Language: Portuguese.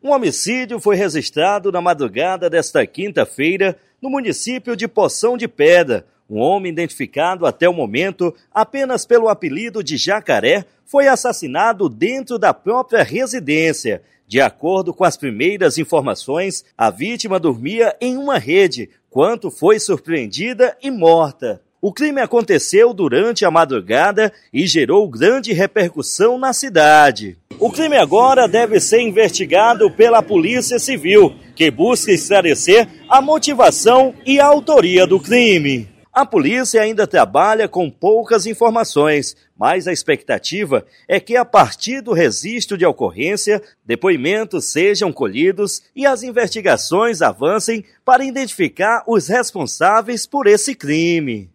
Um homicídio foi registrado na madrugada desta quinta-feira no município de Poção de Pedra. Um homem identificado até o momento apenas pelo apelido de Jacaré foi assassinado dentro da própria residência. De acordo com as primeiras informações, a vítima dormia em uma rede quando foi surpreendida e morta. O crime aconteceu durante a madrugada e gerou grande repercussão na cidade. O crime agora deve ser investigado pela Polícia Civil, que busca esclarecer a motivação e a autoria do crime. A polícia ainda trabalha com poucas informações, mas a expectativa é que a partir do registro de ocorrência, depoimentos sejam colhidos e as investigações avancem para identificar os responsáveis por esse crime.